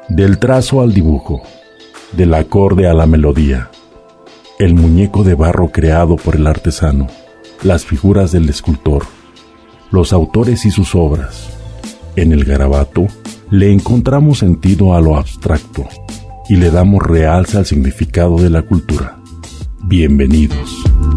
Del trazo al dibujo, del acorde a la melodía, el muñeco de barro creado por el artesano, las figuras del escultor, los autores y sus obras. En el garabato le encontramos sentido a lo abstracto y le damos realce al significado de la cultura. Bienvenidos.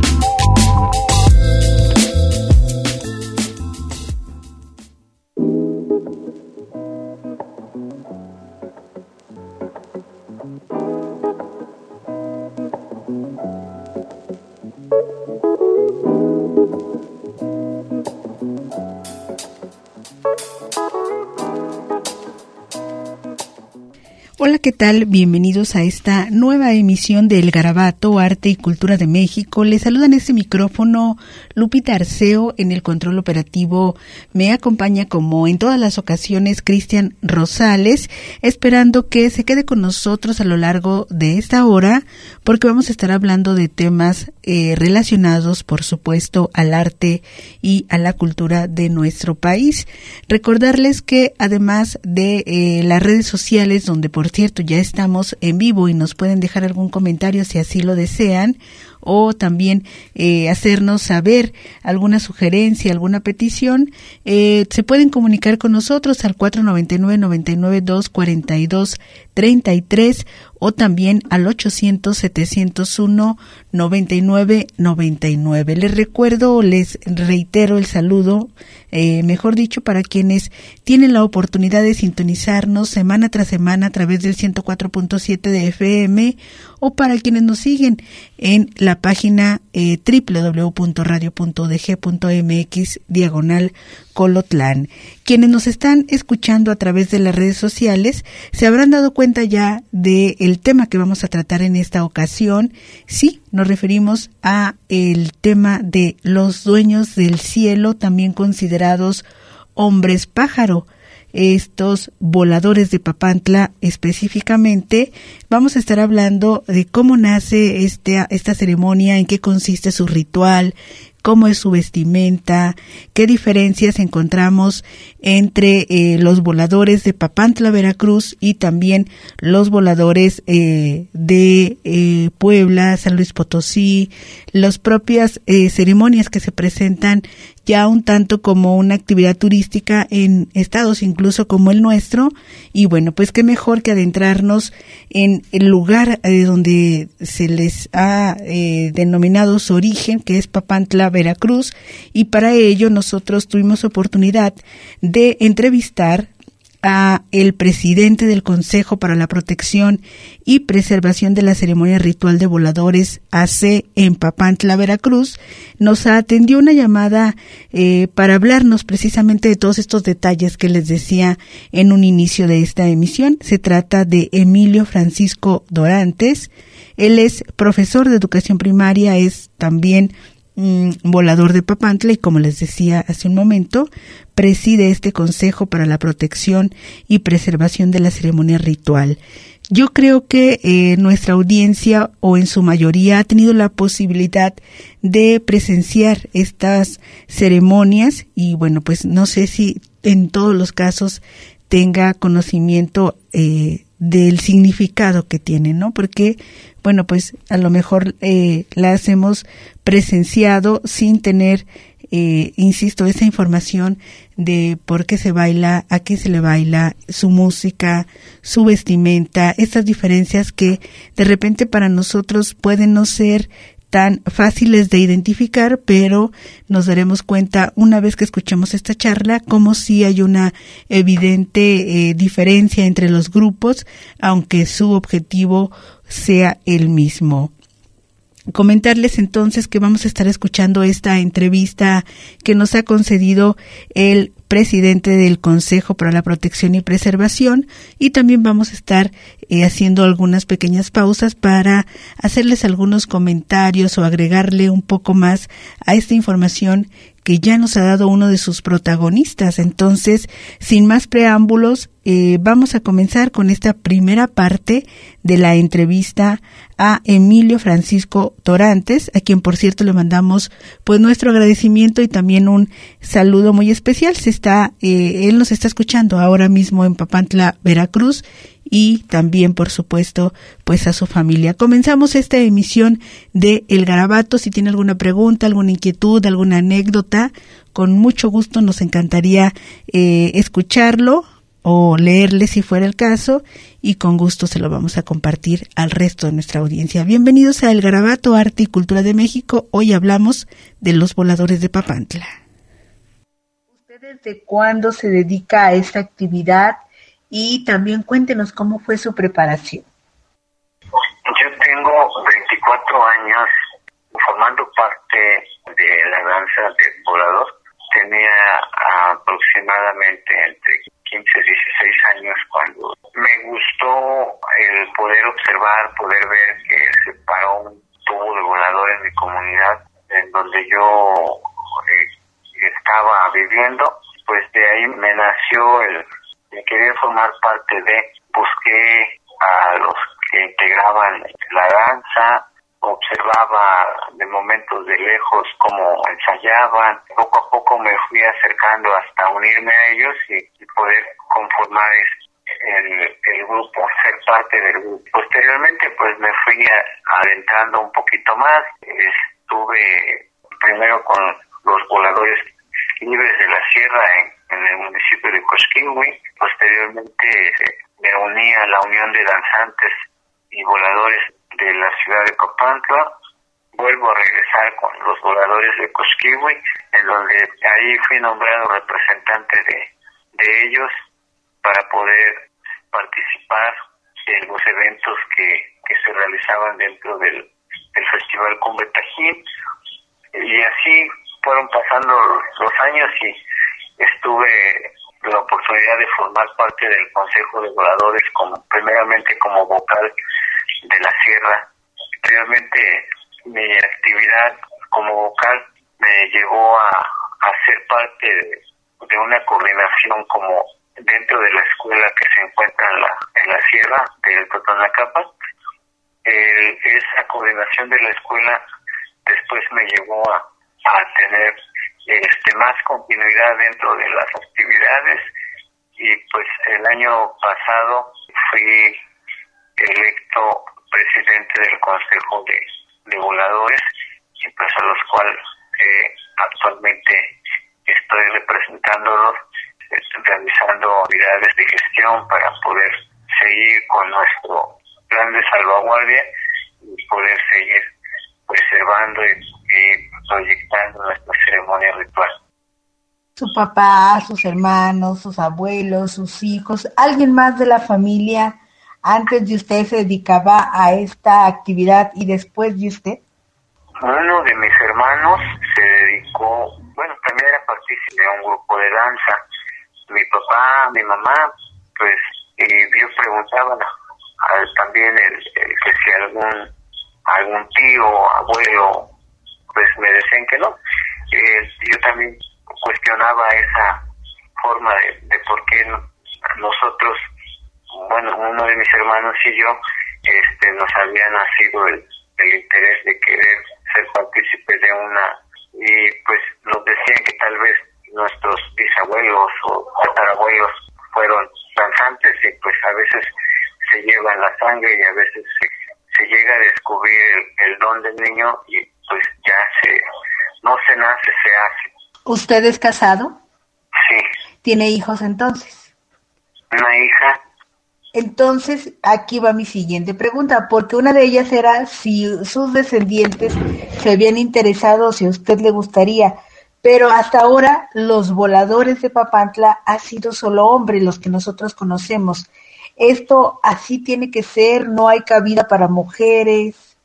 Hola, ¿qué tal? Bienvenidos a esta nueva emisión del Garabato, Arte y Cultura de México. Les saluda en este micrófono Lupita Arceo. En el control operativo me acompaña, como en todas las ocasiones, Cristian Rosales, esperando que se quede con nosotros a lo largo de esta hora, porque vamos a estar hablando de temas relacionados, por supuesto, al arte y a la cultura de nuestro país. Recordarles que además de las redes sociales, donde por cierto ya estamos en vivo y nos pueden dejar algún comentario si así lo desean, o también hacernos saber alguna sugerencia, alguna petición, se pueden comunicar con nosotros al 499-992-4233 o también al 800-701-9999. Les recuerdo, les reitero el saludo, mejor dicho, para quienes tienen la oportunidad de sintonizarnos semana tras semana a través del 104.7 de FM, o para quienes nos siguen en la página www.radio.udg.mx/Colotlán. Quienes nos están escuchando a través de las redes sociales se habrán dado cuenta ya del tema que vamos a tratar en esta ocasión. Sí, nos referimos a el tema de los dueños del cielo, también considerados hombres pájaro. Estos voladores de Papantla específicamente. Vamos a estar hablando de cómo nace esta ceremonia, en qué consiste su ritual, cómo es su vestimenta, qué diferencias encontramos entre los voladores de Papantla, Veracruz, y también los voladores de Puebla, San Luis Potosí, las propias ceremonias que se presentan ya un tanto como una actividad turística en estados incluso como el nuestro. Y bueno, pues qué mejor que adentrarnos en el lugar donde se les ha denominado su origen, que es Papantla, Veracruz, y para ello nosotros tuvimos oportunidad de entrevistar a el presidente del Consejo para la Protección y Preservación de la Ceremonia Ritual de Voladores AC en Papantla, Veracruz. Nos atendió una llamada para hablarnos precisamente de todos estos detalles que les decía en un inicio de esta emisión. Se trata de Emilio Francisco Dorantes. Él es profesor de educación primaria, es también volador de Papantla y, como les decía hace un momento, preside este Consejo para la Protección y Preservación de la Ceremonia Ritual. Yo creo que nuestra audiencia, o en su mayoría, ha tenido la posibilidad de presenciar estas ceremonias y bueno, pues no sé si en todos los casos tenga conocimiento del significado que tiene, ¿no? Porque, bueno, pues a lo mejor las hemos presenciado sin tener, insisto, esa información de por qué se baila, a qué se le baila, su música, su vestimenta, estas diferencias que de repente para nosotros pueden no ser tan fáciles de identificar, pero nos daremos cuenta una vez que escuchemos esta charla como si hay una evidente diferencia entre los grupos, aunque su objetivo sea el mismo. Comentarles entonces que vamos a estar escuchando esta entrevista que nos ha concedido el presidente del Consejo para la Protección y Preservación, y también vamos a estar haciendo algunas pequeñas pausas para hacerles algunos comentarios o agregarle un poco más a esta información que ya nos ha dado uno de sus protagonistas. Entonces, sin más preámbulos, vamos a comenzar con esta primera parte de la entrevista a Emilio Francisco Dorantes, a quien por cierto le mandamos pues nuestro agradecimiento y también un saludo muy especial. Él nos está escuchando ahora mismo en Papantla, Veracruz, y también, por supuesto, pues a su familia. Comenzamos esta emisión de El Garabato. Si tiene alguna pregunta, alguna inquietud, alguna anécdota, con mucho gusto nos encantaría escucharlo o leerle si fuera el caso, y con gusto se lo vamos a compartir al resto de nuestra audiencia. Bienvenidos a El Garabato, Arte y Cultura de México. Hoy hablamos de los voladores de Papantla. ¿Usted desde cuándo se dedica a esta actividad? Y también cuéntenos cómo fue su preparación. Yo tengo 24 años formando parte de la danza del volador. Tenía aproximadamente entre 15 y 16 años cuando me gustó el poder observar, poder ver que se paró un tubo de volador en mi comunidad, en donde yo estaba viviendo. Pues de ahí me nació el querer formar parte de. Busqué a los que integraban la danza, observaba de momentos de lejos cómo ensayaban. Poco a poco me fui acercando hasta unirme a ellos y poder conformar el grupo, ser parte del grupo. Posteriormente pues me fui adentrando un poquito más. Estuve primero con los voladores libres de la sierra en el municipio de Cosquingui. Posteriormente me uní a la Unión de Danzantes y Voladores de la ciudad de Papantla. Vuelvo a regresar con los voladores de Cosquingui, en donde ahí fui nombrado representante de ellos para poder participar en los eventos que se realizaban dentro del Festival Cumbre Tajín. Y así fueron pasando los años y estuve la oportunidad de formar parte del Consejo de Voladores, primeramente como vocal de la sierra. Anteriormente mi actividad como vocal me llevó a ser parte de una coordinación como dentro de la escuela que se encuentra en la sierra del Totonacapa. Esa coordinación de la escuela después me llevó a tener más continuidad dentro de las actividades, y pues el año pasado fui electo presidente del Consejo de Voladores, y pues a los cuales actualmente estoy representándolos, realizando actividades de gestión para poder seguir con nuestro plan de salvaguardia y poder seguir preservando y proyectando nuestra ceremonia ritual. Su papá, sus hermanos, sus abuelos, sus hijos, alguien más de la familia antes de usted se dedicaba a esta actividad y después de usted. Uno de mis hermanos se dedicó, también era partícipe de un grupo de danza. Mi papá, mi mamá, pues yo preguntaba también que si algún tío, abuelo, pues me decían que no. Yo también cuestionaba esa forma de por qué nosotros, uno de mis hermanos y yo, nos había nacido el interés de querer ser partícipes de y pues nos decían que tal vez nuestros bisabuelos o tatarabuelos fueron danzantes, y pues a veces se llevan la sangre y a veces se llega a descubrir el don del niño, y pues ya no se nace, se hace. ¿Usted es casado? Sí. ¿Tiene hijos entonces? Una hija. Entonces, aquí va mi siguiente pregunta, porque una de ellas era si sus descendientes se habían interesado, si a usted le gustaría, pero hasta ahora los voladores de Papantla ha sido solo hombres los que nosotros conocemos. ¿Esto así tiene que ser? ¿No hay cabida para mujeres?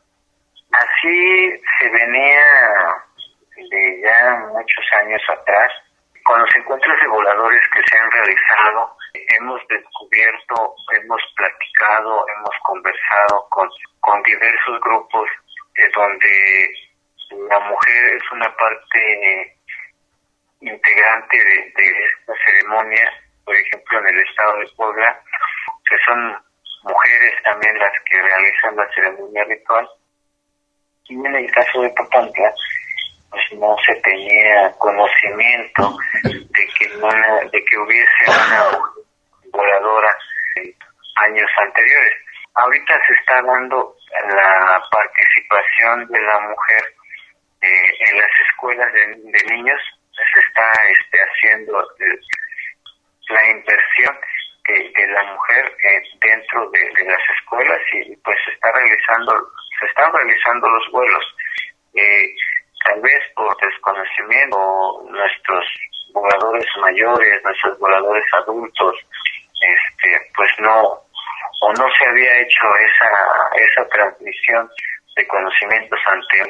Así se venía de ya muchos años atrás. Con los encuentros de voladores que se han realizado, hemos descubierto, hemos platicado, hemos conversado con diversos grupos donde la mujer es una parte integrante de esta ceremonia. Por ejemplo, en el estado de Puebla, que son mujeres también las que realizan la ceremonia ritual. Y en el caso de Papantla, pues no se tenía conocimiento de que hubiese una voladora años anteriores. Ahorita se está dando la participación de la mujer en las escuelas de niños, se está haciendo la inversión de la mujer dentro de las escuelas, y pues se están realizando los vuelos. Tal vez por desconocimiento, nuestros voladores mayores, nuestros voladores adultos, pues no se había hecho esa transmisión de conocimientos ante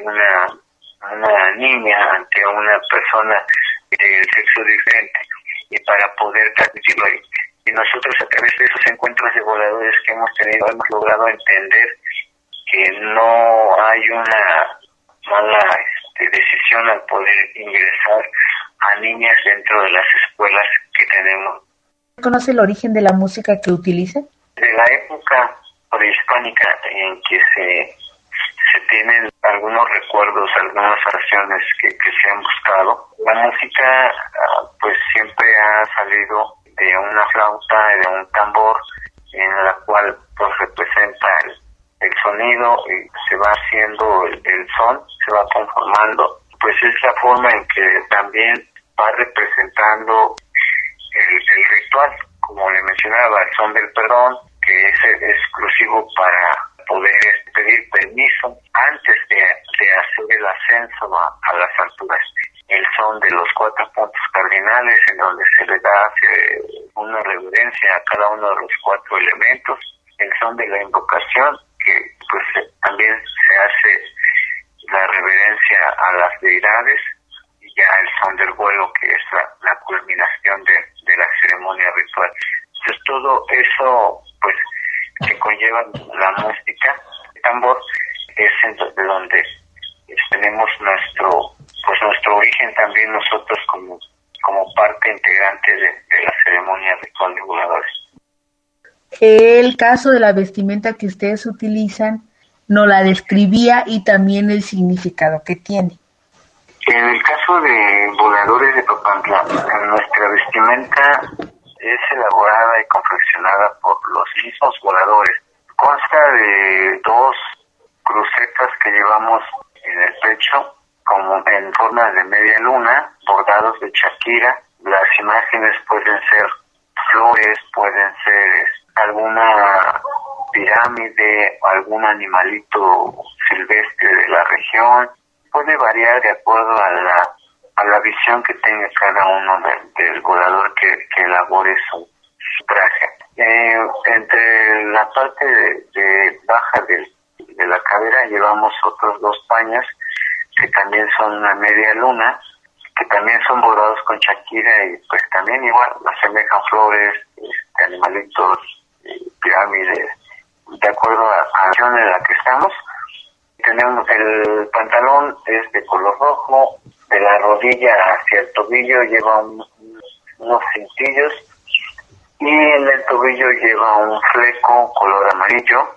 una niña, ante una persona del sexo diferente, y para poder transmitirlo ahí. Y nosotros, a través de esos encuentros de voladores que hemos tenido, hemos logrado entender que no hay una mala decisión al poder ingresar a niñas dentro de las escuelas que tenemos. ¿Conoce el origen de la música que utiliza? De la época prehispánica en que se tienen algunos recuerdos, algunas oraciones que se han buscado, la música pues siempre ha salido de una flauta, de un tambor, en la cual pues representa el sonido, y se va haciendo el son, se va conformando. Pues es la forma en que también va representando el ritual, como le mencionaba, el son del perdón, que es exclusivo para poder pedir permiso antes de hacer el ascenso a las alturas. El son de los 4 puntos cardinales, en donde se le da una reverencia a cada uno de los 4 elementos. El son de la invocación, que pues también se hace la reverencia a las deidades, y ya el son del vuelo, que es la culminación de la ceremonia ritual. Entonces todo eso pues que conlleva la música, el tambor, es de donde tenemos nuestro origen también nosotros como parte integrante de la ceremonia ritual de voladores. El caso de la vestimenta que ustedes utilizan nos la describía, y también el significado que tiene. En el caso de voladores de Papantla, nuestra vestimenta es elaborada y confeccionada por los mismos voladores. Consta de 2 crucetas que llevamos en el pecho, como en forma de media luna, bordados de Shakira. Las imágenes pueden ser flores, pueden ser alguna pirámide, algún animalito silvestre de la región. Puede variar de acuerdo a la visión que tenga cada uno del volador que elabore su traje. Entre la parte de baja de la cadera llevamos otros 2 paños que también son una media luna, que también son bordados con Shakira, y pues también igual asemejan flores, animalitos, pirámides, de acuerdo a la región en la que estamos. Tenemos el pantalón, es de color rojo, de la rodilla hacia el tobillo lleva unos cintillos, y en el tobillo lleva un fleco color amarillo.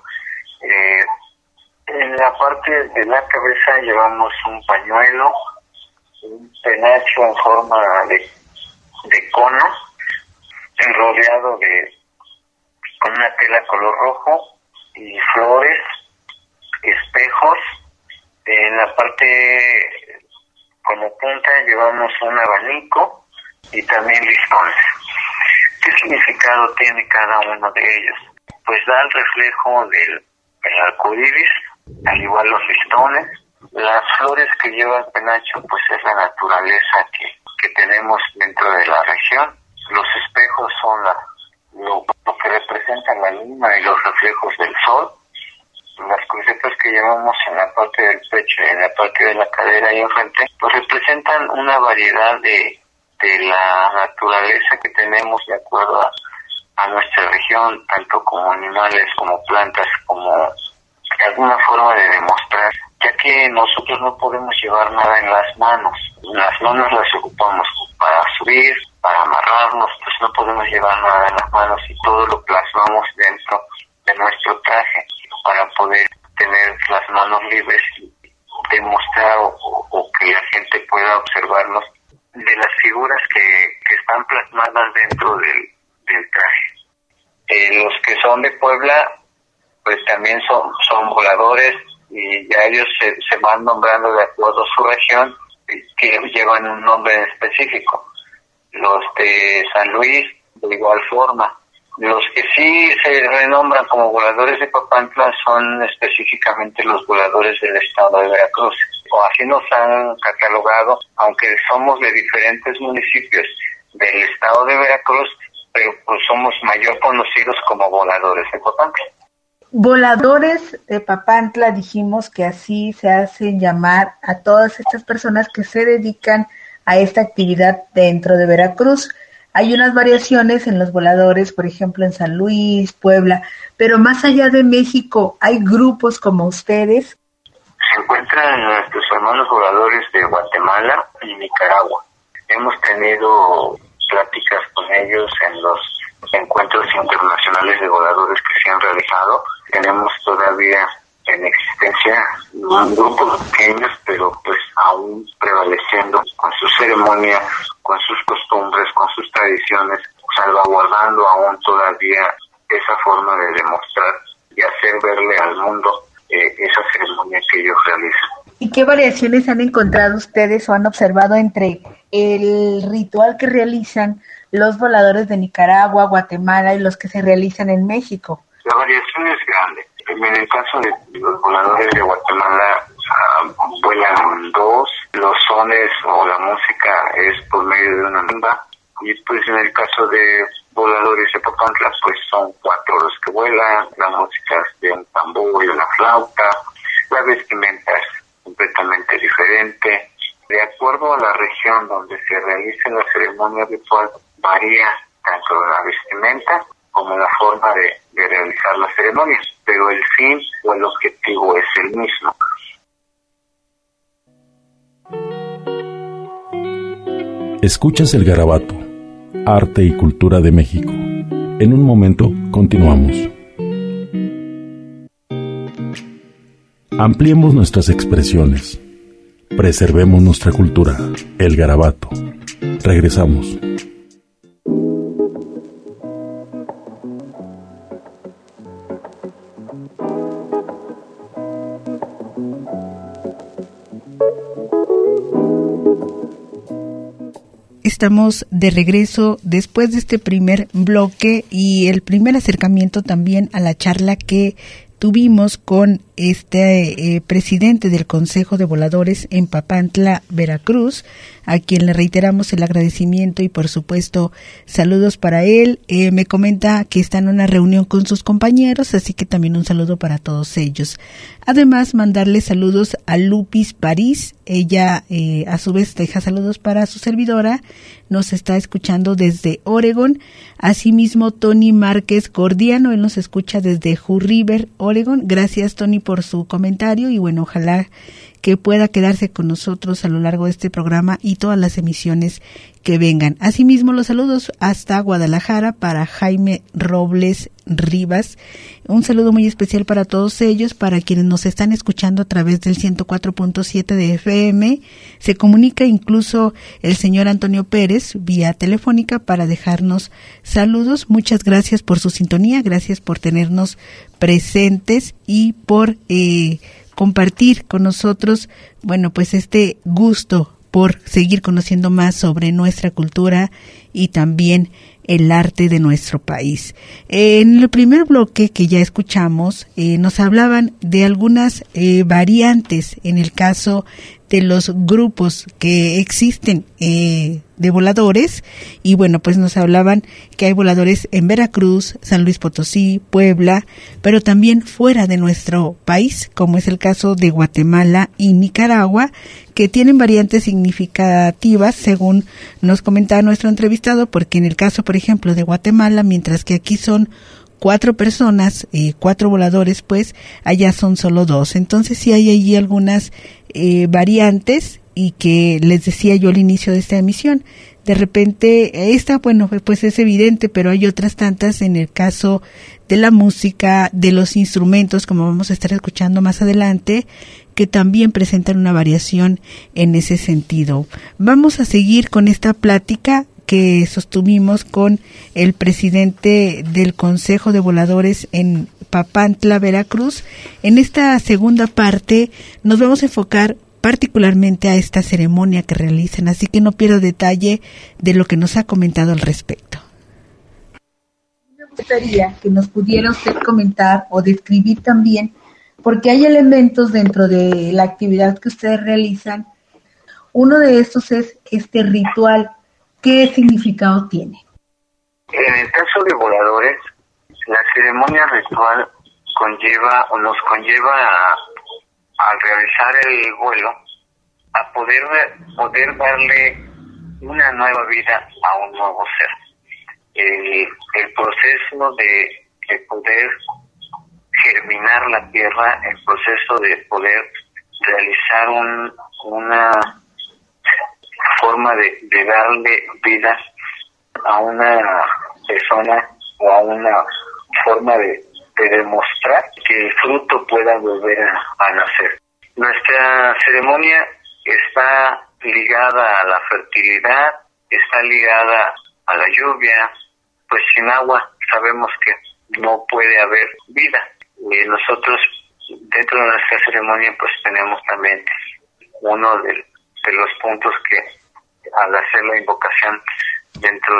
En la parte de la cabeza llevamos un pañuelo, un penacho en forma de cono, rodeado con una tela color rojo, y flores, espejos. En la parte como punta llevamos un abanico y también listones. ¿Qué significado tiene cada uno de ellos? Pues da el reflejo del arco iris, al igual los listones. Las flores que lleva el penacho pues es la naturaleza que tenemos dentro de la región. Los espejos son lo que representa la luna y los reflejos del sol. Las crucetas que llevamos en la parte del pecho y en la parte de la cadera y enfrente pues representan una variedad de la naturaleza que tenemos de acuerdo a nuestra región, tanto como animales, como plantas, como alguna forma de demostrar, ya que nosotros no podemos llevar nada en las manos. Las manos las ocupamos para subir, para amarrarnos, pues no podemos llevar nada en las manos, y todo lo plasmamos dentro de nuestro traje para poder tener las manos libres y demostrar o que la gente pueda observarnos de las figuras que están plasmadas dentro del traje. Los que son de Puebla, pues también son voladores, y ya ellos se van nombrando de acuerdo a su región, que llevan un nombre específico. Los de San Luis, de igual forma. Los que sí se renombran como voladores de Papantla son específicamente los voladores del estado de Veracruz. O así nos han catalogado, aunque somos de diferentes municipios del estado de Veracruz, pero pues somos mayor conocidos como voladores de Papantla. Voladores de Papantla, dijimos que así se hacen llamar a todas estas personas que se dedican a esta actividad dentro de Veracruz. Hay unas variaciones en los voladores, por ejemplo, en San Luis, Puebla, pero más allá de México, ¿hay grupos como ustedes? Se encuentran nuestros hermanos voladores de Guatemala y Nicaragua. Hemos tenido pláticas con ellos en los encuentros internacionales de voladores que se han realizado. Tenemos todavía en existencia un grupo pequeños, pero pues aún prevaleciendo con su ceremonia, con sus costumbres, con sus tradiciones, salvaguardando aún todavía esa forma de demostrar y hacer verle al mundo esa ceremonia que ellos realizan. ¿Y qué variaciones han encontrado ustedes o han observado entre el ritual que realizan los voladores de Nicaragua, Guatemala y los que se realizan en México? La variación es grande. En el caso de los voladores de Guatemala, vuelan dos, los sones o la música es por medio de una marimba, y pues en el caso de voladores de Papantla, pues son 4 los que vuelan, la música es de un tambor y una flauta, la vestimenta es completamente diferente. De acuerdo a la región donde se realice la ceremonia ritual, varía tanto la vestimenta como la forma de realizar la ceremonia, pero el fin o el objetivo es el mismo. Escuchas El Garabato, arte y cultura de México. En un momento continuamos. Ampliemos nuestras expresiones. Preservemos nuestra cultura. El Garabato. Regresamos. Estamos de regreso después de este primer bloque y el primer acercamiento también a la charla que tuvimos con este presidente del Consejo de Voladores en Papantla, Veracruz, a quien le reiteramos el agradecimiento y por supuesto saludos para él. Me comenta que está en una reunión con sus compañeros, así que también un saludo para todos ellos. Además, mandarle saludos a Lupis París. Ella a su vez deja saludos para su servidora. Nos está escuchando desde Oregon. Asimismo, Tony Márquez Gordiano, él nos escucha desde Hood River, Oregon. Gracias, Tony, por su comentario y bueno, ojalá que pueda quedarse con nosotros a lo largo de este programa y todas las emisiones que vengan. Asimismo, los saludos hasta Guadalajara para Jaime Robles Rivas. Un saludo muy especial para todos ellos, para quienes nos están escuchando a través del 104.7 de FM. Se comunica incluso el señor Antonio Pérez vía telefónica para dejarnos saludos. Muchas gracias por su sintonía, gracias por tenernos presentes y por compartir con nosotros, bueno, pues este gusto por seguir conociendo más sobre nuestra cultura y también el arte de nuestro país. En el primer bloque que ya escuchamos, nos hablaban de algunas variantes en el caso de los grupos que existen de voladores, y bueno, pues nos hablaban que hay voladores en Veracruz, San Luis Potosí, Puebla, pero también fuera de nuestro país, como es el caso de Guatemala y Nicaragua, que tienen variantes significativas, según nos comentaba nuestro entrevistado, porque en el caso, por ejemplo, de Guatemala, mientras que aquí son 4 personas, 4 voladores, pues allá son solo 2. Entonces sí hay allí algunas variantes, y que les decía yo al inicio de esta emisión, de repente esta, bueno, pues es evidente, pero hay otras tantas en el caso de la música, de los instrumentos, como vamos a estar escuchando más adelante, que también presentan una variación en ese sentido. Vamos a seguir con esta plática que sostuvimos con el presidente del Consejo de Voladores en Papantla, Veracruz. En esta segunda parte nos vamos a enfocar particularmente a esta ceremonia que realizan, así que no pierdo detalle de lo que nos ha comentado al respecto. Me gustaría que nos pudiera usted comentar o describir también, porque hay elementos dentro de la actividad que ustedes realizan. Uno de estos es este ritual. ¿Qué significado tiene? En el caso de voladores, la ceremonia ritual nos conlleva al realizar el vuelo a poder darle una nueva vida a un nuevo ser. El proceso de poder germinar la tierra, el proceso de poder realizar una forma de darle vida a una persona o a una forma de demostrar que el fruto pueda volver a nacer. Nuestra ceremonia está ligada a la fertilidad, está ligada a la lluvia, pues sin agua sabemos que no puede haber vida. Nosotros dentro de nuestra ceremonia pues tenemos también uno de los puntos que al hacer la invocación dentro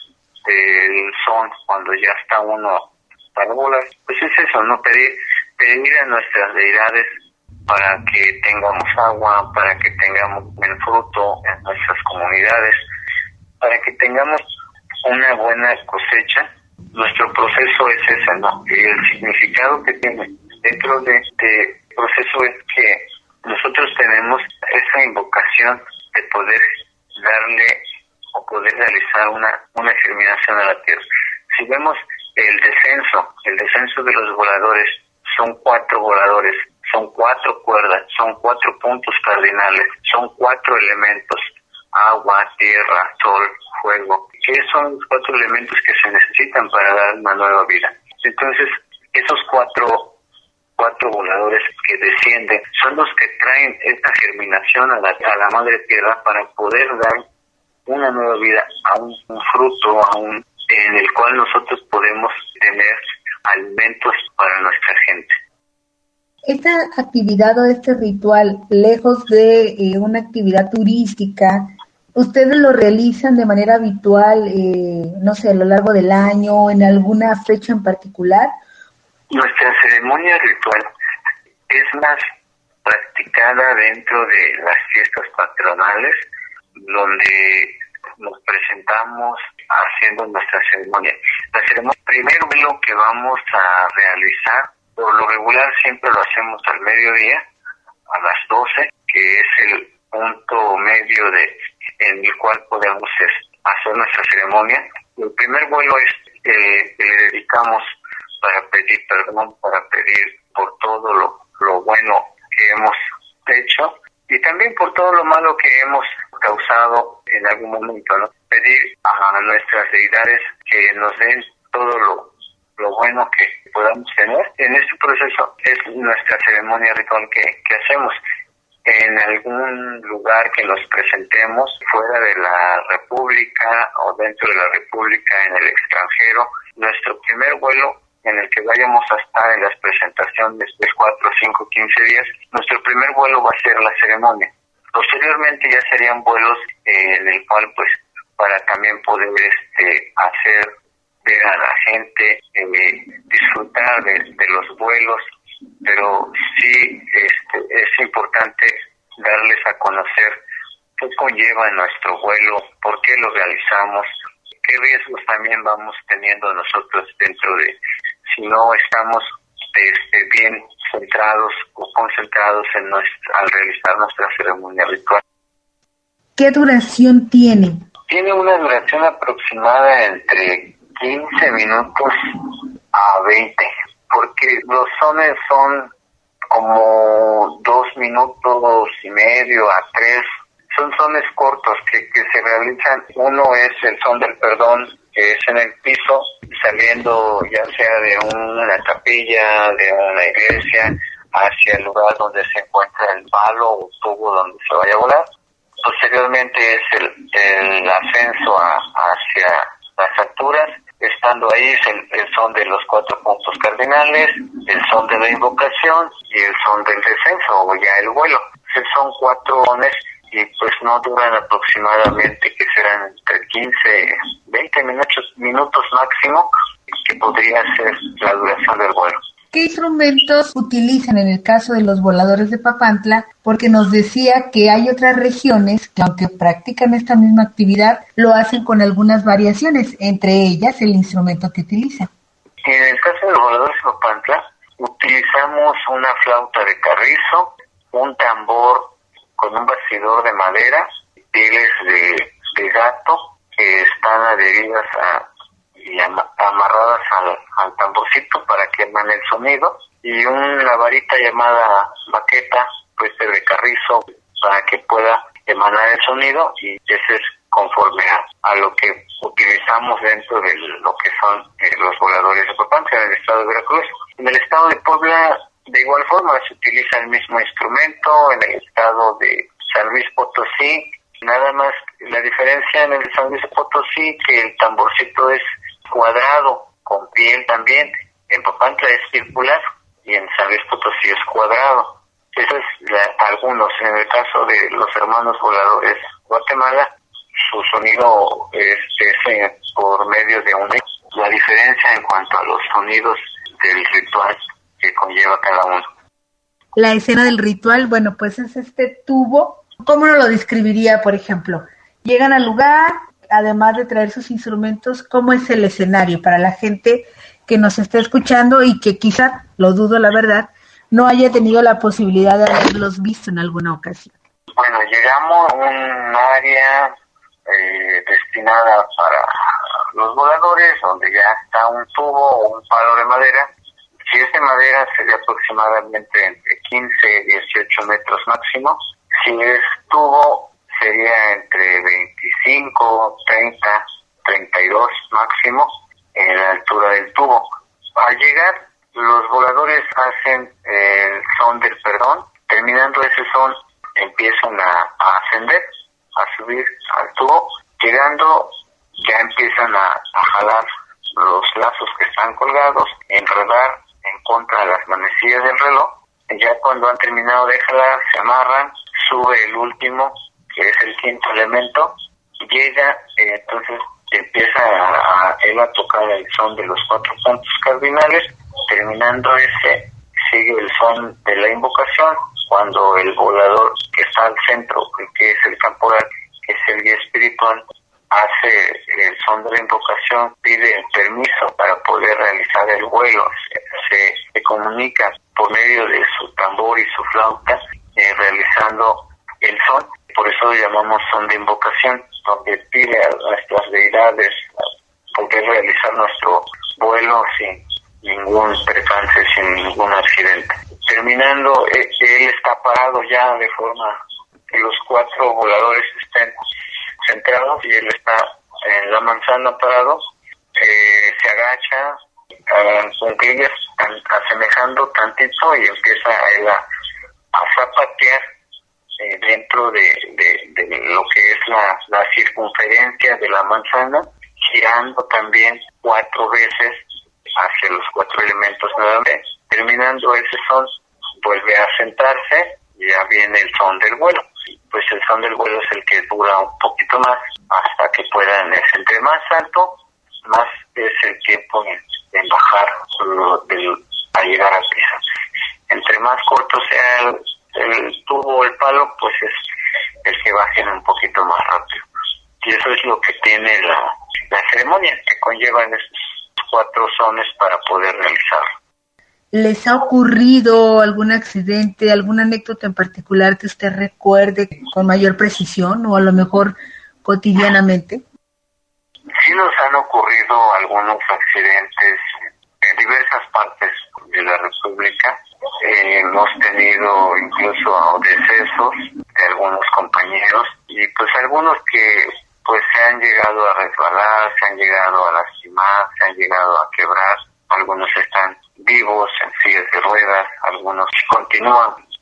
del son, cuando ya está uno para volar, pues es eso, ¿no? Pedir a nuestras deidades para que tengamos agua, para que tengamos buen fruto en nuestras comunidades, para que tengamos una buena cosecha. Nuestro proceso es ese, ¿no? Y el significado que tiene dentro de este proceso es que nosotros tenemos esa invocación de poder darle o poder realizar una germinación a la tierra. Si vemos el descenso de los voladores, son 4 voladores, son 4 cuerdas, son 4 puntos cardinales, son 4 elementos: agua, tierra, sol, fuego, que son los 4 elementos que se necesitan para dar una nueva vida. Entonces, esos 4 voladores que descienden son los que traen esta germinación a la madre tierra para poder dar una nueva vida a un fruto, en el cual nosotros podemos tener alimentos para nuestra gente. Esta actividad o este ritual, lejos de una actividad turística, ¿ustedes lo realizan de manera habitual, no sé, a lo largo del año, en alguna fecha en particular? Nuestra ceremonia ritual es más practicada dentro de las fiestas patronales, donde nos presentamos haciendo nuestra ceremonia. La ceremonia, primer vuelo que vamos a realizar, por lo regular siempre lo hacemos al mediodía, a las 12, que es el punto medio en el cual podemos hacer nuestra ceremonia. El primer vuelo es que le dedicamos para pedir perdón, para pedir por todo lo bueno que hemos hecho y también por todo lo malo que hemos causado en algún momento, ¿no? Pedir a nuestras deidades que nos den todo lo bueno que podamos tener. En este proceso es nuestra ceremonia ritual que hacemos. En algún lugar que nos presentemos fuera de la República o dentro de la República, en el extranjero, nuestro primer vuelo en el que vayamos a estar en las presentaciones de 4, 5, 15 días, nuestro primer vuelo va a ser la ceremonia. Posteriormente ya serían vuelos en el cual pues para también poder hacer ver a la gente, disfrutar de los vuelos, pero sí es importante darles a conocer qué conlleva nuestro vuelo, por qué lo realizamos, qué riesgos también vamos teniendo nosotros dentro de, si no estamos bien centrados o concentrados al realizar nuestra ceremonia ritual. ¿Qué duración tiene? Tiene una duración aproximada entre 15 minutos a 20, porque los sones son como 2 minutos y medio a 3. Son sones cortos que se realizan. Uno es el son del perdón, que es en el piso, saliendo ya sea de una capilla, de una iglesia, hacia el lugar donde se encuentra el palo o tubo donde se vaya a volar. Posteriormente es el ascenso hacia las alturas. Estando ahí es el son de los 4 puntos cardinales, el son de la invocación y el son del descenso o ya el vuelo. Son 4 sones y pues no duran aproximadamente, que serán entre 15, 20 minutos máximo, que podría ser la duración del vuelo. ¿Qué instrumentos utilizan en el caso de los voladores de Papantla? Porque nos decía que hay otras regiones que, aunque practican esta misma actividad, lo hacen con algunas variaciones, entre ellas el instrumento que utilizan. En el caso de los voladores de Papantla, utilizamos una flauta de carrizo, un tambor con un bastidor de madera, pieles de gato que están adheridas y amarradas al tamborcito para que emane el sonido, y una varita llamada baqueta, pues de carrizo, para que pueda emanar el sonido, y ese es conforme a lo que utilizamos dentro de lo que son los voladores de Papantla en el estado de Veracruz. En el estado de Puebla, de igual forma, se utiliza el mismo instrumento. En el estado de San Luis Potosí, nada más la diferencia en el San Luis Potosí, que el tamborcito es cuadrado, con piel también. En Papantla es circular y en San Luis Potosí es cuadrado. Eso es algunos. En el caso de los hermanos voladores Guatemala, su sonido es por medio de la diferencia en cuanto a los sonidos del ritual que conlleva cada uno. La escena del ritual, bueno, pues es este tubo. ¿Cómo nos lo describiría, por ejemplo? Llegan al lugar, además de traer sus instrumentos, ¿cómo es el escenario para la gente que nos está escuchando y que quizá, lo dudo la verdad, no haya tenido la posibilidad de haberlos visto en alguna ocasión? Bueno, llegamos a un área destinada para los voladores, donde ya está un tubo o un palo de madera. Si es de madera, sería aproximadamente entre 15 y 18 metros máximo. Si es tubo, sería entre 25, 30, 32 máximo en la altura del tubo. Al llegar, los voladores hacen el son del perdón. Terminando ese son, empiezan a ascender, a subir al tubo. Llegando, ya empiezan a jalar los lazos que están colgados, enredar en contra de las manecillas del reloj. Ya cuando han terminado de jalar, se amarran, sube el último, que es el quinto elemento, llega, entonces empieza él a tocar el son de los 4 puntos cardinales. Terminando ese, sigue el son de la invocación, cuando el volador que está al centro, que es el temporal, que es el guía espiritual, hace el son de la invocación, pide permiso para poder realizar el vuelo, se comunica por medio de su tambor y su flauta, realizando el son. Por eso lo llamamos son de invocación, donde pide a nuestras deidades poder realizar nuestro vuelo sin ningún percance, sin ningún accidente. Terminando, él está parado ya de forma que los 4 voladores estén centrados y él está en la manzana parado. Se agacha con cuclillas, asemejando tantito, y empieza él a zapatear dentro de lo que es la circunferencia de la manzana, girando también 4 veces hacia los 4 elementos nuevamente. Terminando ese son, vuelve a sentarse y ya viene el son del vuelo. Pues el son del vuelo es el que dura un poquito más hasta que puedan, entre más alto, más es el tiempo en bajar a llegar al piso. Entre más corto sea el tubo o el palo, pues es el que bajen un poquito más rápido. Y eso es lo que tiene la ceremonia, que conllevan esos 4 sones para poder realizarlo. ¿Les ha ocurrido algún accidente, alguna anécdota en particular que usted recuerde con mayor precisión o a lo mejor cotidianamente? Sí nos han ocurrido algunos accidentes en diversas partes de la República. Hemos tenido incluso decesos de algunos compañeros, y pues algunos que pues se han llegado a resbalar, se han llegado a lastimar, se han llegado a quebrar. Algunos están vivos en sillas de ruedas, algunos continúan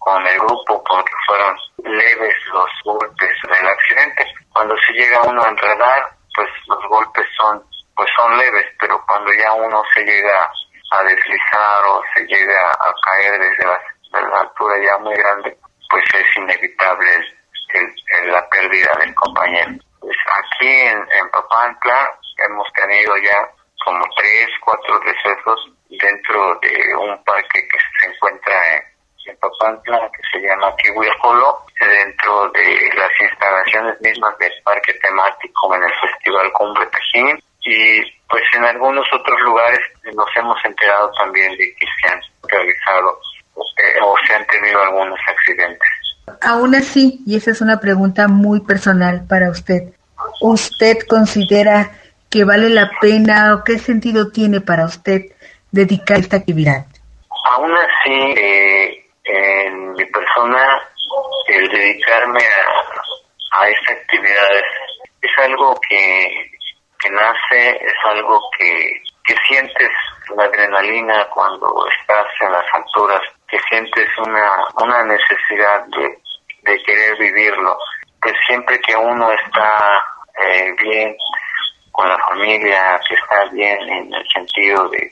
con el grupo porque fueron leves los golpes del accidente. Cuando se llega uno a enredar, pues los golpes son leves, pero cuando ya uno se llega a deslizar o se llega a caer desde la altura ya muy grande, pues es inevitable la pérdida del compañero. Pues aquí en Papantla hemos tenido ya como 3, 4 decesos dentro de un parque que se encuentra en Papantla, que se llama Kihuirjolo, dentro de las instalaciones mismas del parque temático en el Festival Cumbre Tajín, y pues en algunos otros lugares nos hemos enterado también de que se han realizado o se han tenido algunos accidentes. Aún así, y esa es una pregunta muy personal para usted, ¿usted considera que vale la pena o qué sentido tiene para usted dedicar esta actividad? Aún así, en mi persona, el dedicarme a esta actividad es algo que nace, es algo que sientes la adrenalina cuando estás en las alturas, que sientes una necesidad de querer vivirlo. Pues siempre que uno está bien con la familia, que está bien en el sentido de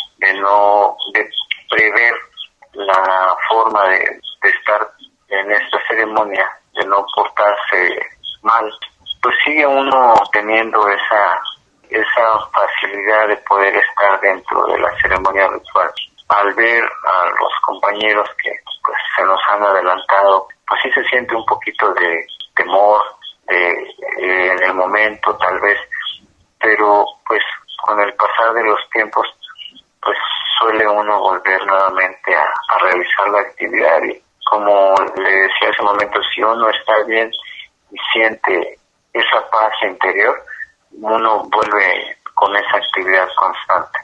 prever la forma de estar en esta ceremonia, de no portarse mal, pues sigue uno teniendo esa facilidad de poder estar dentro de la ceremonia ritual. Al ver a los compañeros que pues se nos han adelantado, pues sí se siente un poquito de temor en el momento tal vez, pero pues con el pasar de los tiempos pues suele uno volver nuevamente a realizar la actividad, y como le decía hace un momento, si uno está bien y siente esa paz interior, uno vuelve con esa actividad constante.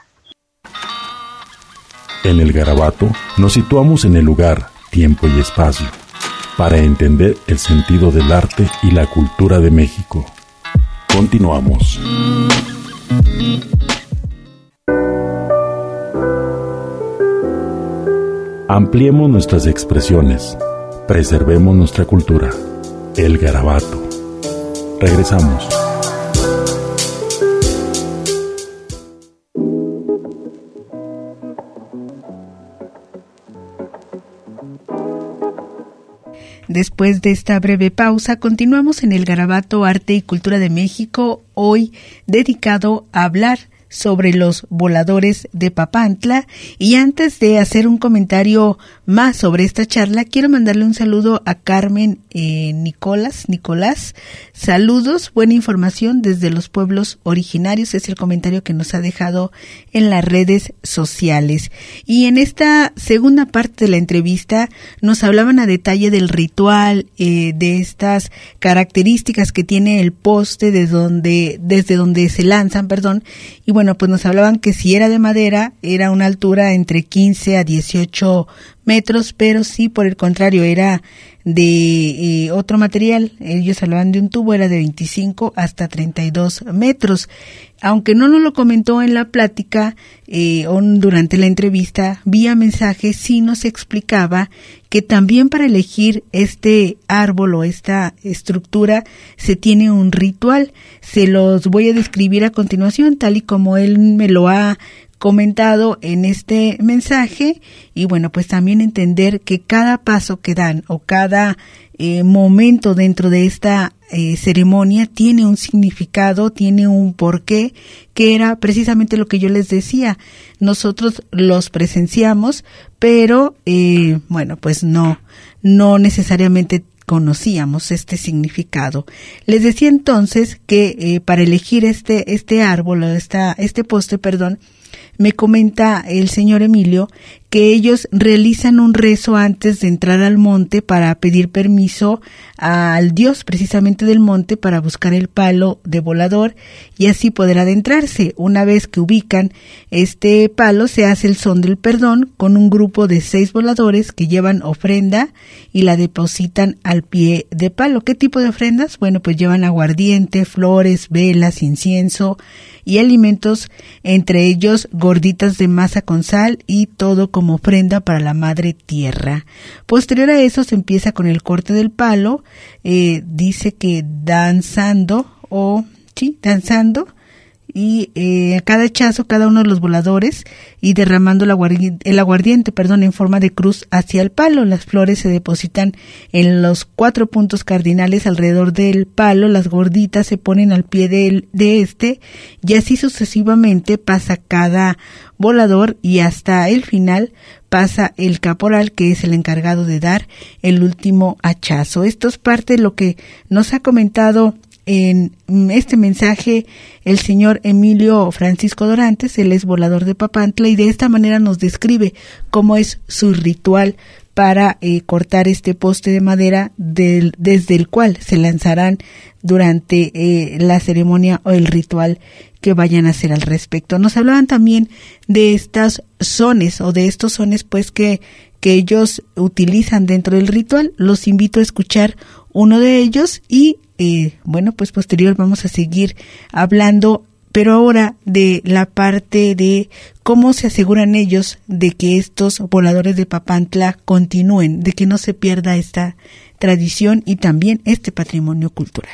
En el Garabato nos situamos en el lugar, tiempo y espacio para entender el sentido del arte y la cultura de México. Continuamos. Ampliemos nuestras expresiones, preservemos nuestra cultura. El Garabato. Regresamos. Después de esta breve pausa, continuamos en el Garabato Arte y Cultura de México, hoy dedicado a hablar sobre los voladores de Papantla. Y antes de hacer un comentario más sobre esta charla, quiero mandarle un saludo a Carmen Nicolás. Saludos, buena información desde los pueblos originarios, es el comentario que nos ha dejado en las redes sociales. Y en esta segunda parte de la entrevista nos hablaban a detalle del ritual, de estas características que tiene el poste desde donde se lanzan, y bueno, pues nos hablaban que si era de madera, era una altura entre 15 a 18 metros, pero si por el contrario era de otro material, ellos hablaban de un tubo, era de 25 hasta 32 metros. Aunque no nos lo comentó en la plática o durante la entrevista, vía mensaje sí nos explicaba que también para elegir este árbol o esta estructura se tiene un ritual. Se los voy a describir a continuación, tal y como él me lo ha comentado en este mensaje, y bueno, pues también entender que cada paso que dan o cada momento dentro de esta ceremonia tiene un significado, tiene un porqué, que era precisamente lo que yo les decía. Nosotros los presenciamos, pero bueno, pues no necesariamente conocíamos este significado. Les decía entonces que para elegir este árbol o este poste, me comenta el señor Emilio que ellos realizan un rezo antes de entrar al monte para pedir permiso al dios precisamente del monte para buscar el palo de volador y así poder adentrarse. Una vez que ubican este palo, se hace el son del perdón con un grupo de 6 voladores que llevan ofrenda y la depositan al pie de palo. ¿Qué tipo de ofrendas? Bueno, pues llevan aguardiente, flores, velas, incienso y alimentos, entre ellos gorditas de masa con sal y todo como ofrenda para la Madre Tierra. Posterior a eso se empieza con el corte del palo, dice que danzando, y a cada hachazo cada uno de los voladores y derramando el aguardiente, en forma de cruz hacia el palo. Las flores se depositan en los 4 puntos cardinales alrededor del palo, las gorditas se ponen al pie de este y así sucesivamente pasa cada volador y hasta el final pasa el caporal, que es el encargado de dar el último hachazo. Esto es parte de lo que nos ha comentado en este mensaje el señor Emilio Francisco Dorantes. Él es volador de Papantla y de esta manera nos describe cómo es su ritual para cortar este poste de madera desde el cual se lanzarán durante la ceremonia o el ritual que vayan a hacer al respecto. Nos hablaban también de estos sones pues que ellos utilizan dentro del ritual. Los invito a escuchar uno de ellos y pues posterior vamos a seguir hablando, pero ahora de la parte de cómo se aseguran ellos de que estos voladores de Papantla continúen, de que no se pierda esta tradición y también este patrimonio cultural.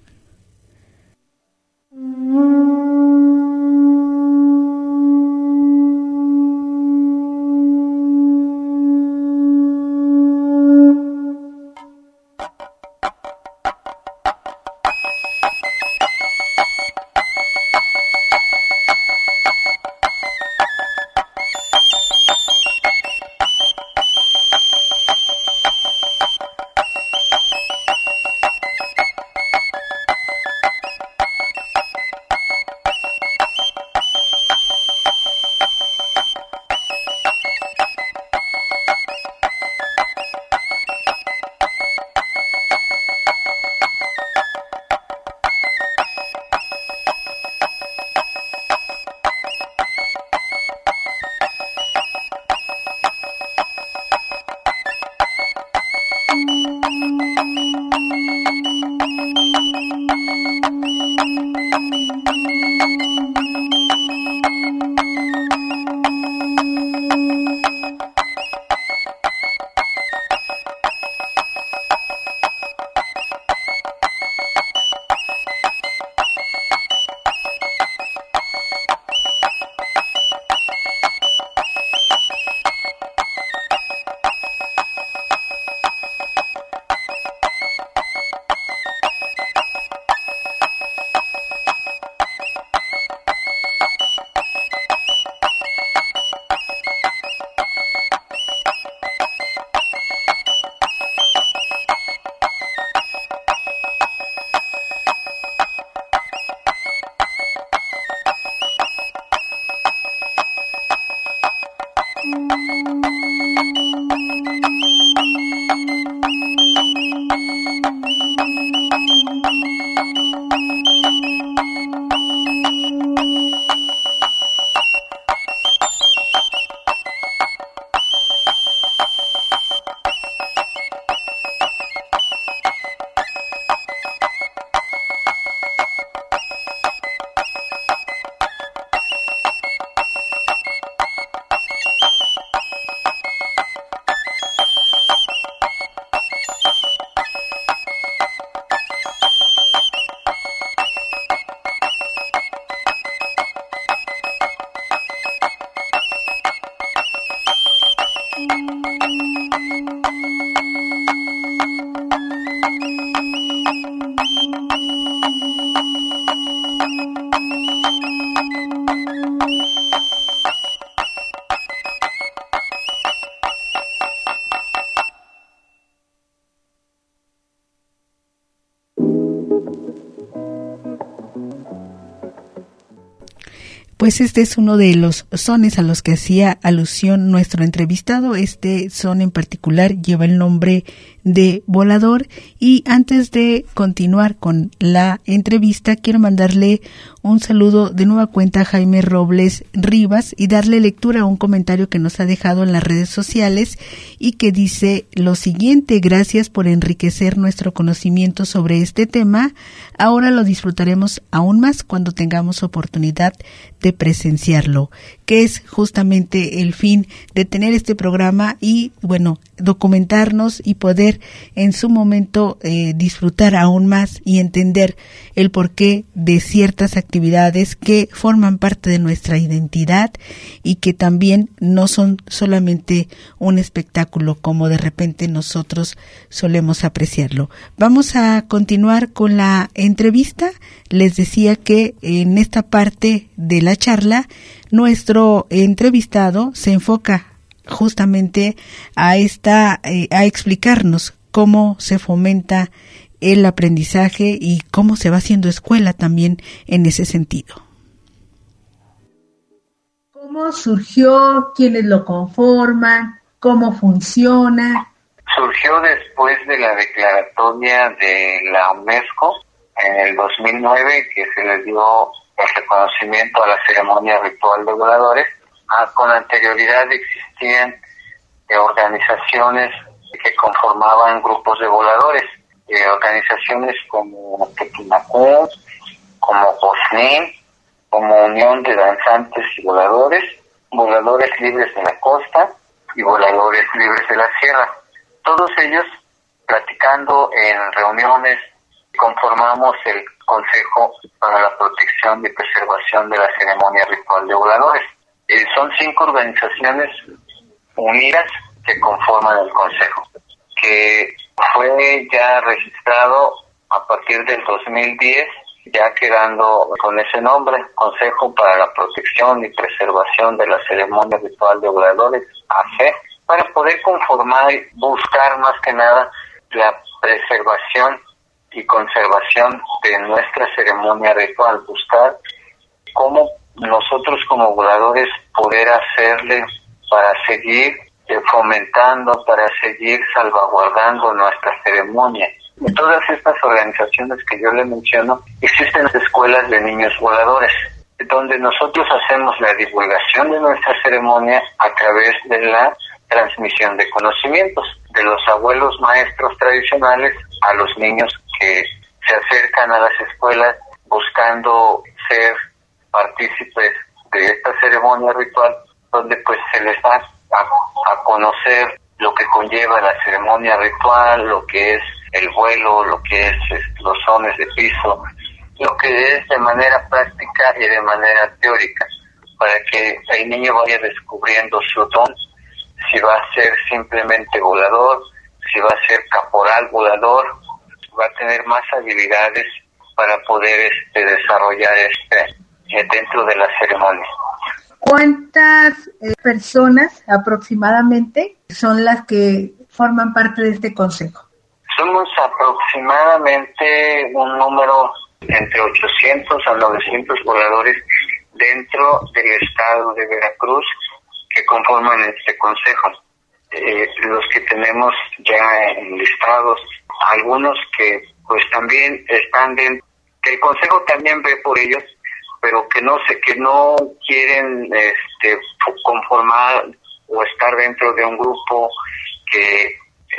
Pues este es uno de los sones a los que hacía alusión nuestro entrevistado. Este son en particular lleva el nombre de volador. Y antes de continuar con la entrevista, quiero mandarle un saludo de nueva cuenta a Jaime Robles Rivas y darle lectura a un comentario que nos ha dejado en las redes sociales y que dice lo siguiente: gracias por enriquecer nuestro conocimiento sobre este tema. Ahora lo disfrutaremos aún más cuando tengamos oportunidad de presenciarlo, que es justamente el fin de tener este programa y, bueno, documentarnos y poder en su momento disfrutar aún más y entender el porqué de ciertas actividades que forman parte de nuestra identidad y que también no son solamente un espectáculo como de repente nosotros solemos apreciarlo. Vamos a continuar con la entrevista. Les decía que en esta parte de la charla nuestro entrevistado se enfoca justamente a explicarnos cómo se fomenta el aprendizaje y cómo se va haciendo escuela también en ese sentido. ¿Cómo surgió? ¿Quiénes lo conforman? ¿Cómo funciona? Surgió después de la declaratoria de la UNESCO en el 2009, que se les dio el reconocimiento a la ceremonia ritual de voladores. Con anterioridad existían organizaciones que conformaban grupos de voladores, organizaciones como Tequinacú, como OSNIN, como Unión de Danzantes y Voladores, Voladores Libres de la Costa y Voladores Libres de la Sierra. Todos ellos, platicando en reuniones, conformamos el Consejo para la Protección y Preservación de la Ceremonia Ritual de Voladores. Son 5 organizaciones unidas que conforman el Consejo, que fue ya registrado a partir del 2010, ya quedando con ese nombre, Consejo para la Protección y Preservación de la Ceremonia Ritual de Voladores, AC, para poder conformar y buscar más que nada la preservación y conservación de nuestra ceremonia ritual, buscar cómo nosotros como voladores poder hacerle para seguir fomentando, para seguir salvaguardando nuestra ceremonia. En todas estas organizaciones que yo le menciono, existen escuelas de niños voladores, donde nosotros hacemos la divulgación de nuestra ceremonia a través de la transmisión de conocimientos de los abuelos maestros tradicionales a los niños que se acercan a las escuelas buscando ser partícipes de esta ceremonia ritual, donde pues se les da a conocer lo que conlleva la ceremonia ritual, lo que es el vuelo, lo que es los sones de piso, lo que es de manera práctica y de manera teórica, para que el niño vaya descubriendo su don, si va a ser simplemente volador, si va a ser caporal volador, va a tener más habilidades para poder desarrollar dentro de la ceremonia. ¿Cuántas personas aproximadamente son las que forman parte de este consejo? Somos aproximadamente un número entre 800 a 900 voladores dentro del estado de Veracruz que conforman este consejo. Los que tenemos ya enlistados, algunos que pues también están dentro, que el consejo también ve por ellos, pero que no quieren conformar o estar dentro de un grupo, que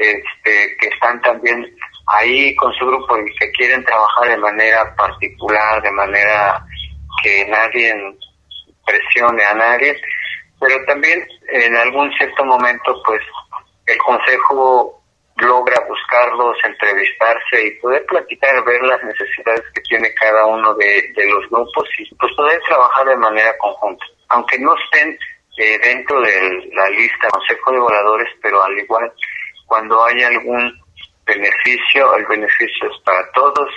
están también ahí con su grupo y que quieren trabajar de manera particular, de manera que nadie presione a nadie, pero también en algún cierto momento pues el consejo logra buscarlos, entrevistarse y poder platicar, ver las necesidades que tiene cada uno de los grupos y pues poder trabajar de manera conjunta. Aunque no estén dentro de la lista Consejo de Voladores, pero al igual, cuando hay algún beneficio, el beneficio es para todos,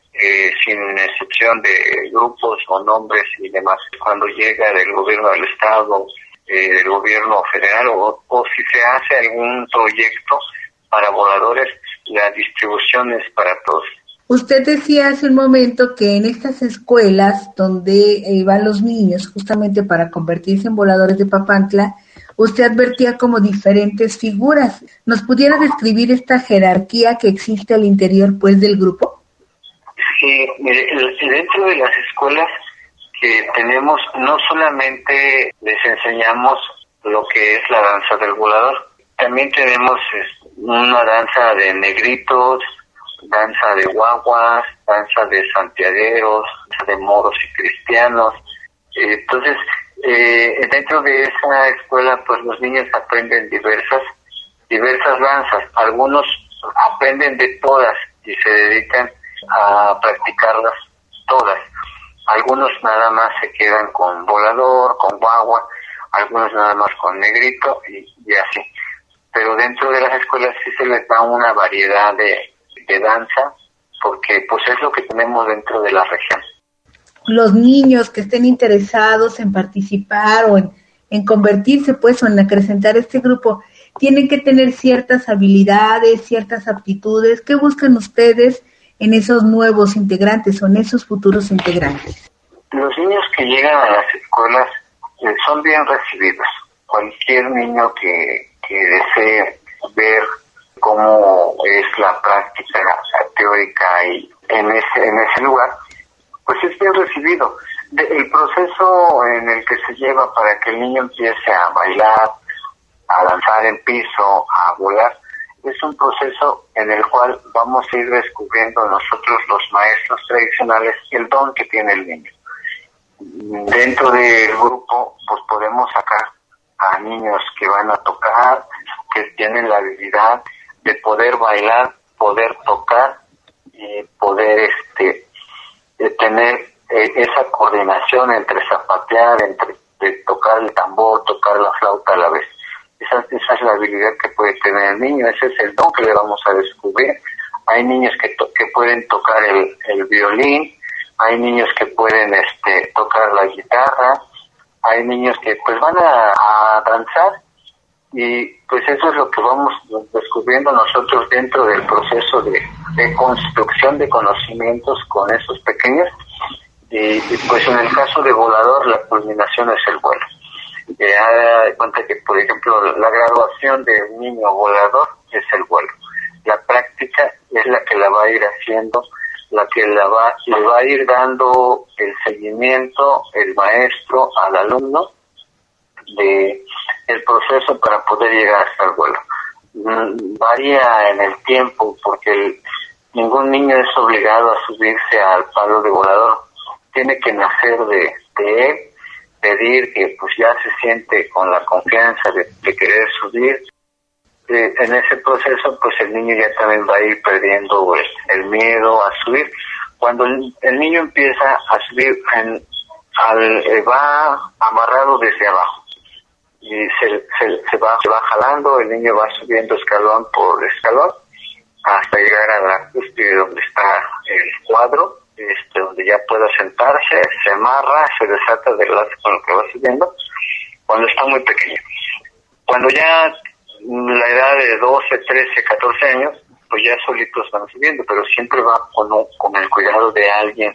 sin excepción de grupos o nombres y demás. Cuando llega del gobierno del estado, del gobierno federal o si se hace algún proyecto para voladores, la distribución es para todos. Usted decía hace un momento que en estas escuelas donde van los niños justamente para convertirse en voladores de Papantla, usted advertía como diferentes figuras. ¿Nos pudiera describir esta jerarquía que existe al interior pues del grupo? Sí, mire, dentro de las escuelas tenemos, no solamente les enseñamos lo que es la danza del volador, también tenemos una danza de negritos, danza de guaguas, danza de santiagueros, danza de moros y cristianos. Entonces, dentro de esa escuela, pues los niños aprenden diversas danzas. Algunos aprenden de todas y se dedican a practicarlas todas. Algunos nada más se quedan con volador, con guagua, algunos nada más con negrito y así. Pero dentro de las escuelas sí se les da una variedad de danza, porque pues es lo que tenemos dentro de la región. Los niños que estén interesados en participar o en convertirse pues o en acrecentar este grupo, tienen que tener ciertas habilidades, ciertas aptitudes. ¿Qué buscan ustedes en esos nuevos integrantes o en esos futuros integrantes? Los niños que llegan a las escuelas son bien recibidos. Cualquier niño que desee ver cómo es la práctica teórica y en ese lugar, pues es bien recibido. El proceso en el que se lleva para que el niño empiece a bailar, a danzar en piso, a volar, es un proceso en el cual vamos a ir descubriendo nosotros los maestros tradicionales el don que tiene el niño. Dentro del grupo pues podemos sacar a niños que van a tocar, que tienen la habilidad de poder bailar, poder tocar y poder tener esa coordinación entre zapatear, entre tocar el tambor, tocar la flauta a la vez. Esa es la habilidad que puede tener el niño, ese es el don que le vamos a descubrir. Hay niños que pueden tocar el violín, hay niños que pueden tocar la guitarra, hay niños que pues van a danzar, y pues eso es lo que vamos descubriendo nosotros dentro del proceso de construcción de conocimientos con esos pequeños. Y pues en el caso de volador, la culminación es el vuelo. Haga de cuenta que, por ejemplo, la graduación de un niño volador es el vuelo. La práctica es la que la va a ir haciendo, la que le va a ir dando el seguimiento, el maestro al alumno de el proceso para poder llegar hasta el vuelo. Varía en el tiempo porque ningún niño es obligado a subirse al palo de volador. Tiene que nacer de él, pedir que pues ya se siente con la confianza de querer subir. En ese proceso pues el niño ya también va a ir perdiendo el miedo a subir. Cuando el niño empieza a subir, va amarrado desde abajo y se va jalando, el niño va subiendo escalón por escalón hasta llegar a la cúspide donde está el cuadro, donde ya pueda sentarse, se amarra, se desata del lazo con lo que va subiendo, cuando está muy pequeño. Cuando ya la edad de 12, 13, 14 años, pues ya solitos van subiendo, pero siempre va con el cuidado de alguien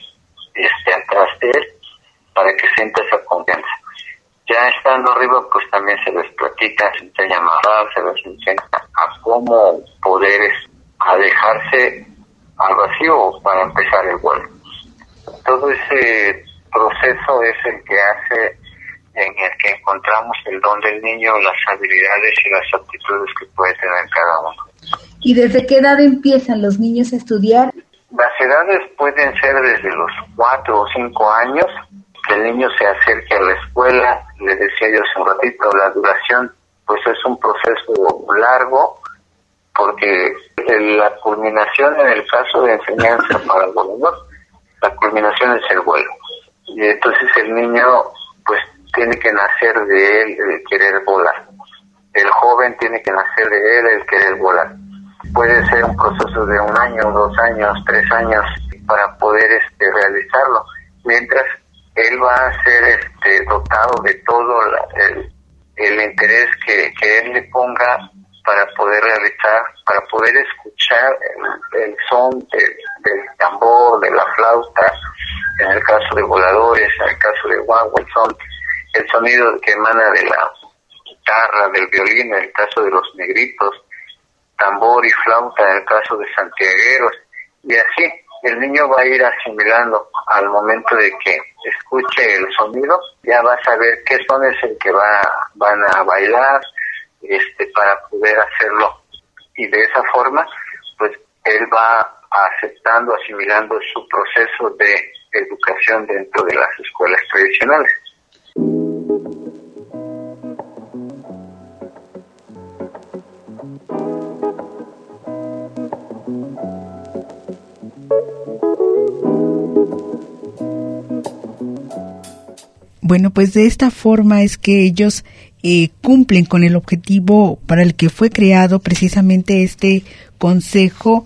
atrás de él para que sienta esa confianza. Ya estando arriba, pues también se les platica, se enseña a amarrar, se les enseña a cómo poder a dejarse al vacío para empezar el vuelo. Todo ese proceso es el que hace en el que encontramos el don del niño, las habilidades y las aptitudes que puede tener cada uno. ¿Y desde qué edad empiezan los niños a estudiar? Las edades pueden ser desde los 4 o 5 años, que el niño se acerque a la escuela. Le decía yo hace un ratito, la duración pues es un proceso largo, porque la culminación en el caso de enseñanza para el volador, la culminación es el vuelo. Y entonces el niño pues tiene que nacer de él el querer volar. El joven tiene que nacer de él el querer volar. Puede ser un proceso de 1 año, 2 años, 3 años para poder realizarlo, mientras él va a ser dotado de todo el interés que él le ponga para poder realizar, para poder escuchar el son del tambor, de la flauta, en el caso de voladores, en el caso de guagua, el sonido que emana de la guitarra, del violín, en el caso de los negritos, tambor y flauta en el caso de santiagueros, y así el niño va a ir asimilando al momento de que escuche el sonido, ya va a saber qué son es el que van a bailar, para poder hacerlo. Y de esa forma, pues él va aceptando, asimilando su proceso de educación dentro de las escuelas tradicionales. Bueno, pues de esta forma es que ellos cumplen con el objetivo para el que fue creado precisamente este Consejo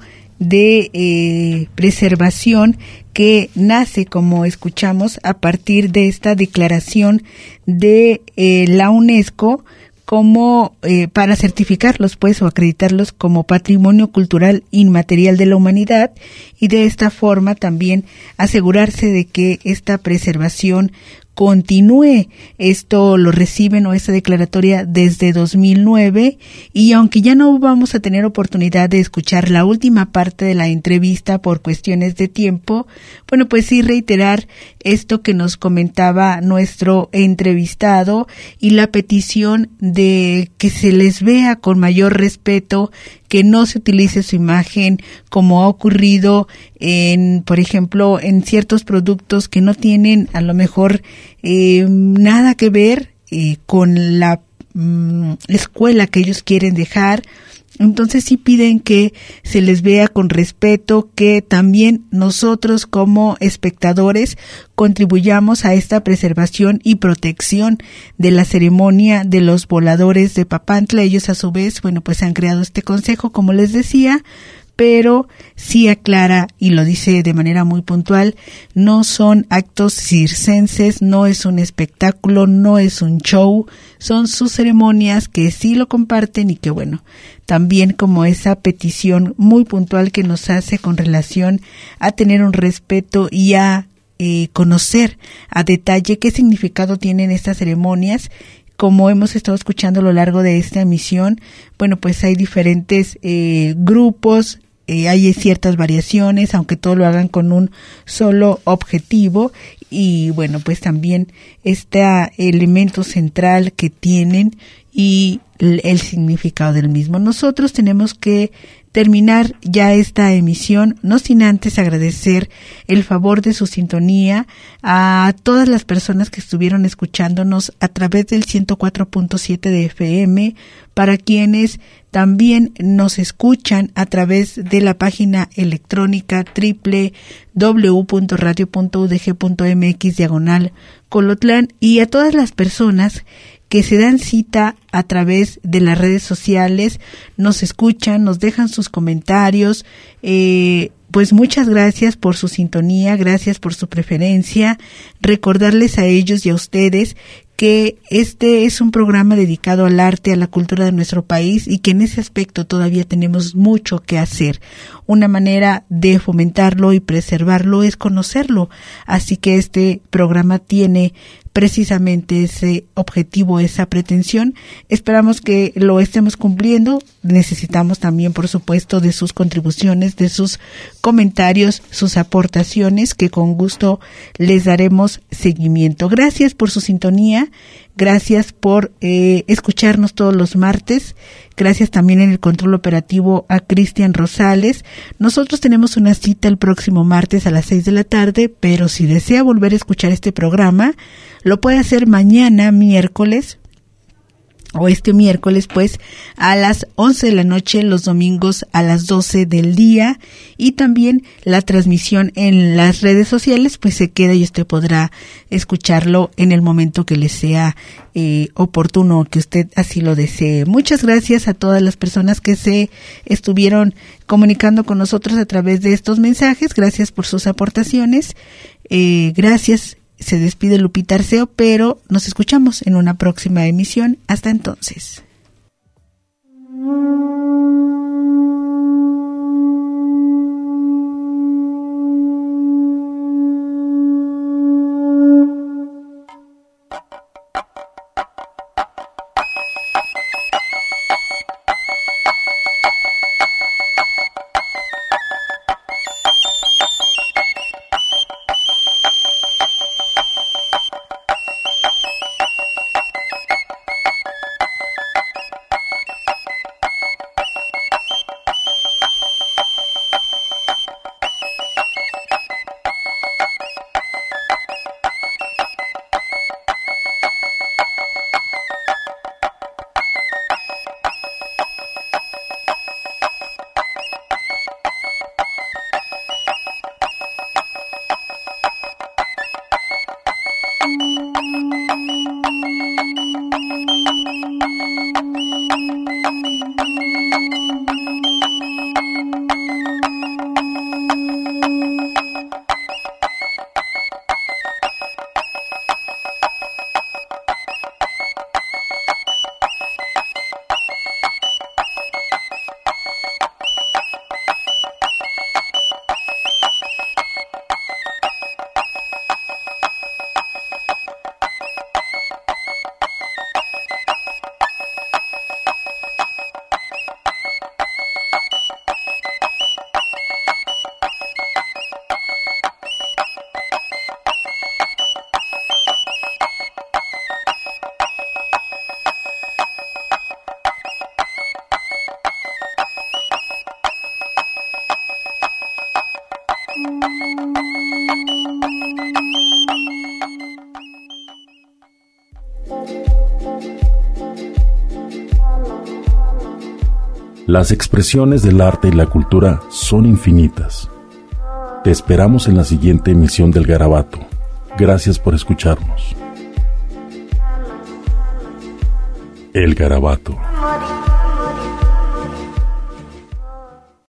de Preservación, que nace, como escuchamos, a partir de esta declaración de la UNESCO como para certificarlos, pues, o acreditarlos como Patrimonio Cultural Inmaterial de la Humanidad, y de esta forma también asegurarse de que esta preservación continúe. Esto lo reciben, o esta declaratoria, desde 2009, y aunque ya no vamos a tener oportunidad de escuchar la última parte de la entrevista por cuestiones de tiempo, bueno, pues sí reiterar esto que nos comentaba nuestro entrevistado y la petición de que se les vea con mayor respeto, que no se utilice su imagen como ha ocurrido por ejemplo, en ciertos productos que no tienen a lo mejor nada que ver con la escuela que ellos quieren dejar. Entonces sí piden que se les vea con respeto, que también nosotros como espectadores contribuyamos a esta preservación y protección de la ceremonia de los voladores de Papantla. Ellos a su vez, bueno, pues han creado este consejo, como les decía, pero sí aclara y lo dice de manera muy puntual: no son actos circenses, no es un espectáculo, no es un show, son sus ceremonias que sí lo comparten, y que bueno, también como esa petición muy puntual que nos hace con relación a tener un respeto y a conocer a detalle qué significado tienen estas ceremonias. Como hemos estado escuchando a lo largo de esta emisión, bueno, pues hay diferentes grupos, hay ciertas variaciones, aunque todo lo hagan con un solo objetivo. Y bueno, pues también este elemento central que tienen y el significado del mismo. Nosotros tenemos que terminar ya esta emisión, no sin antes agradecer el favor de su sintonía a todas las personas que estuvieron escuchándonos a través del 104.7 de FM, para quienes también nos escuchan a través de la página electrónica www.radio.udg.mx/Colotlán, y a todas las personas que se dan cita a través de las redes sociales, nos escuchan, nos dejan sus comentarios. Pues muchas gracias por su sintonía, gracias por su preferencia. Recordarles a ellos y a ustedes que este es un programa dedicado al arte, a la cultura de nuestro país, y que en ese aspecto todavía tenemos mucho que hacer. Una manera de fomentarlo y preservarlo es conocerlo. Así que este programa tiene precisamente ese objetivo, esa pretensión. Esperamos que lo estemos cumpliendo. Necesitamos también, por supuesto, de sus contribuciones, de sus comentarios, sus aportaciones, que con gusto les daremos seguimiento. Gracias por su sintonía. Gracias por escucharnos todos los martes. Gracias también en el control operativo a Cristian Rosales. Nosotros tenemos una cita el próximo martes a las 6 de la tarde, pero si desea volver a escuchar este programa, lo puede hacer mañana, miércoles, o este miércoles, pues, a las 11 de la noche, los domingos a las 12 del día, y también la transmisión en las redes sociales, pues se queda y usted podrá escucharlo en el momento que le sea oportuno, que usted así lo desee. Muchas gracias a todas las personas que se estuvieron comunicando con nosotros a través de estos mensajes. Gracias por sus aportaciones. Gracias. Se despide Lupita Arceo, pero nos escuchamos en una próxima emisión. Hasta entonces. Las expresiones del arte y la cultura son infinitas. Te esperamos en la siguiente emisión del Garabato. Gracias por escucharnos. El Garabato.